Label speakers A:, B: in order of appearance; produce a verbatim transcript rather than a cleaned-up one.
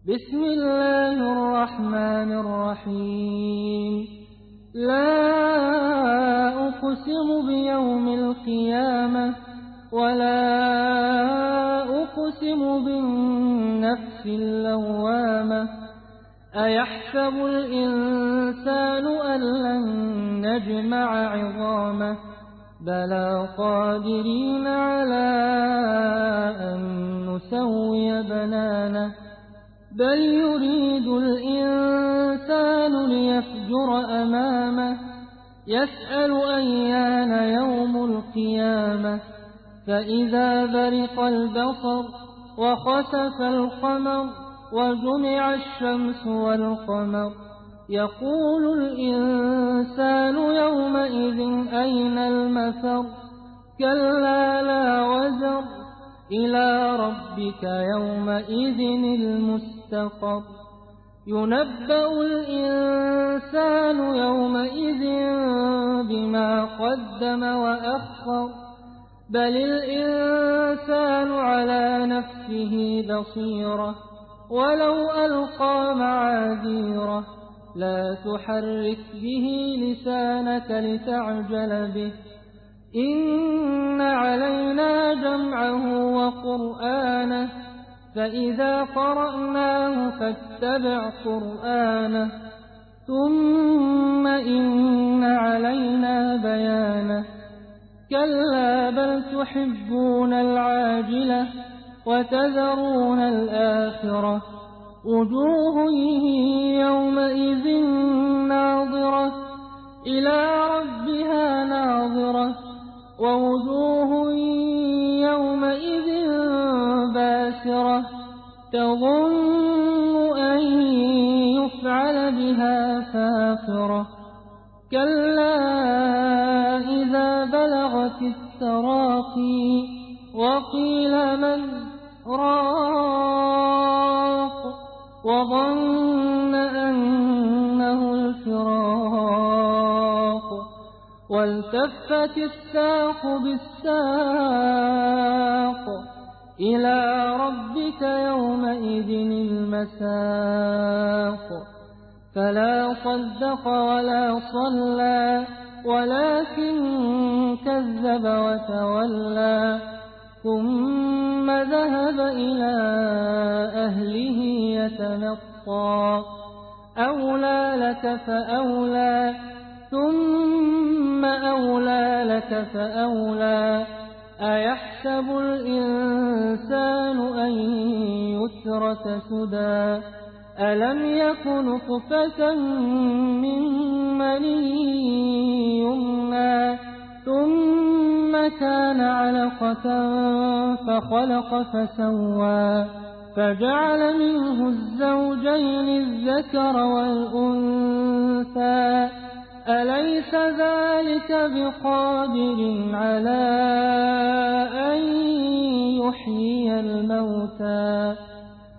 A: بسم الله الرحمن الرحيم لا أقسم بيوم القيامة ولا أقسم بالنفس اللوامة أيحسب الإنسان أن لن نجمع عظامه بلى قادرين على أن نسوي بنانه بل يريد الإنسان ليفجر أمامه يسأل أيان يوم القيامة فإذا برق البصر وخسف القمر وجمع الشمس والقمر يقول الإنسان يومئذ أين المفر كلا لا وزر إلى ربك يومئذ المستقر ينبأ الإنسان يومئذ بما قدم وأخر بل الإنسان على نفسه بصيرة ولو ألقى معاذيره لا تحرك به لسانك لتعجل به إن علينا جمعه وقرآنه فإذا قرأناه فاتبع قرآنه ثم إن علينا بيانه كلا بل تحبون العاجلة وتذرون الآخرة وجوه يومئذ ناظرة إلى ربها ناظرة ووجوه يومئذ باسرة تظن أن يفعل بها فاقرة كلا إذا بلغت التراقي وقيل من راق وظن أنه الفراق والتفت الساق بالساق إلى ربك يومئذ المساق فلا صدق ولا صلى ولكن كذب وتولى ثم ذهب إلى أهله يتمطى أولى لك فأولى ثم أولى لك فأولى أيحسب الإنسان أن يترك سدى ألم يكن نطفة من مني يمنى ثم كان علقة فخلق فسوى فجعل منه الزوجين الذكر والأنثى أليس ذلك بقادر على أن يحيي الموتى